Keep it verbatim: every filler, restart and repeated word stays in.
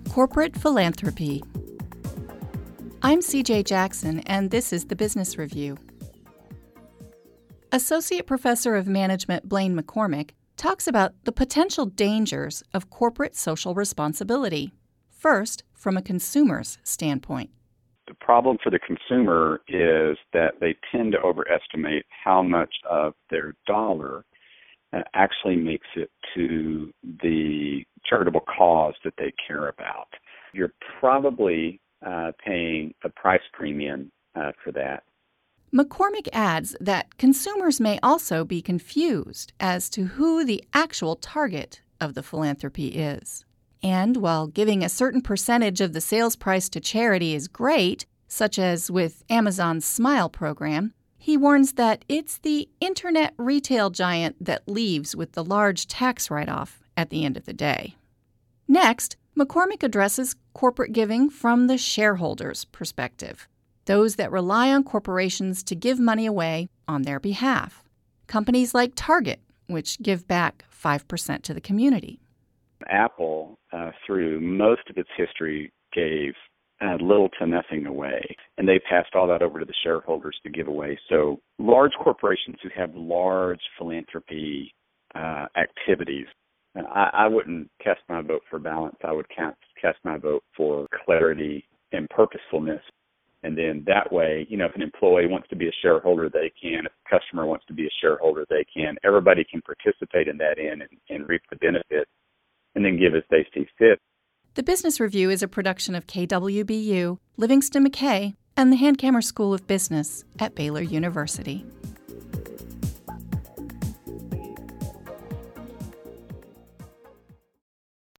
Corporate Philanthropy. I'm C J Jackson, and this is the Business Review. Associate Professor of Management Blaine McCormick talks about the potential dangers of corporate social responsibility. First, from a consumer's standpoint. The problem for the consumer is that they tend to overestimate how much of their dollar actually makes it to the charitable cause that they care about. You're probably uh, paying a price premium uh, for that. McCormick adds that consumers may also be confused as to who the actual target of the philanthropy is. And while giving a certain percentage of the sales price to charity is great, such as with Amazon's Smile program, he warns that it's the internet retail giant that leaves with the large tax write-off at the end of the day. Next, McCormick addresses corporate giving from the shareholders' perspective, those that rely on corporations to give money away on their behalf. Companies like Target, which give back five percent to the community. Apple, uh, through most of its history, gave uh, little to nothing away, and they passed all that over to the shareholders to give away. So large corporations who have large philanthropy uh, activities, I, I wouldn't cast my vote for balance. I would cast, cast my vote for clarity and purposefulness. And then that way, you know, if an employee wants to be a shareholder, they can. If a customer wants to be a shareholder, they can. Everybody can participate in that end and, and reap the benefit, and then give as they see fit. The Business Review is a production of K W B U, Livingston McKay, and the Hankamer School of Business at Baylor University.